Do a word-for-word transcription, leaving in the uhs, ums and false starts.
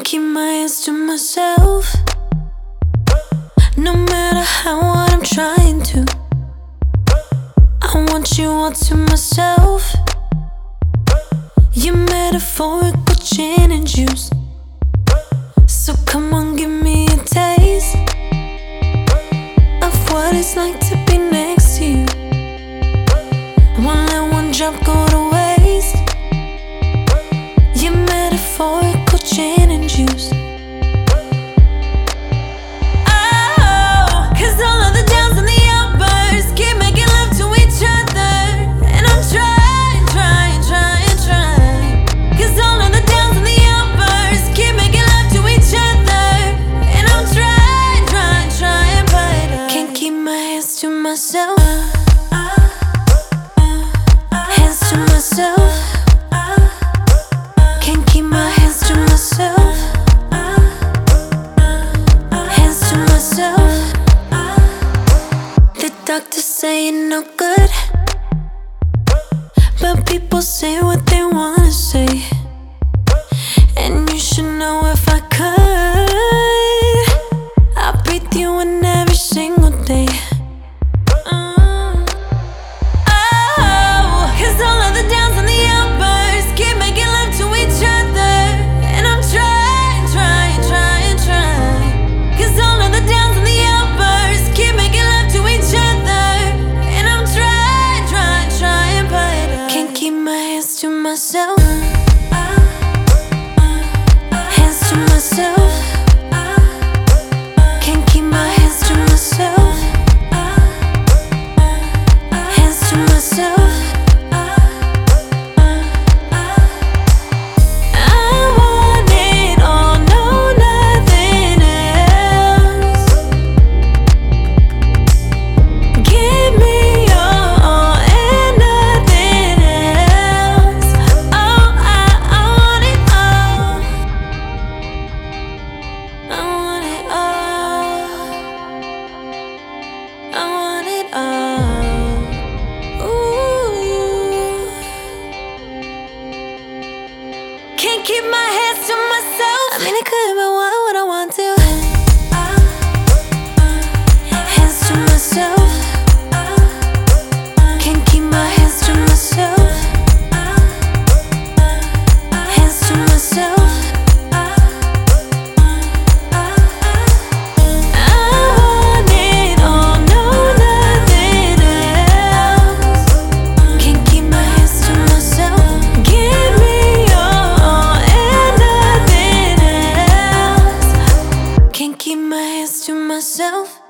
keep my hands to myself. No matter how hard I'm trying to, I want you all to myself. You're metaphorical gin and juice, so come on, give me a taste of what it's like to be next to you. Won't let one drop go to waste. You're metaphorical gin and juice. To myself, hands to myself, can't keep my hands to myself, hands to myself. The doctors say you're no good, but people say what they wanna say, and you should know if I could, I'll breathe you in every single day. To myself, hands to myself, can't keep my hands to myself, hands to myself. I want it all, no, nothing else. Give me all and nothing else. Can't keep my hands to myself. I mean, I could, but why would I want to? Hands to myself. Can't keep my hands to myself. Hands to myself. I want it all, no, nothing else. Can't keep my hands to myself. Give me keep my hands to myself.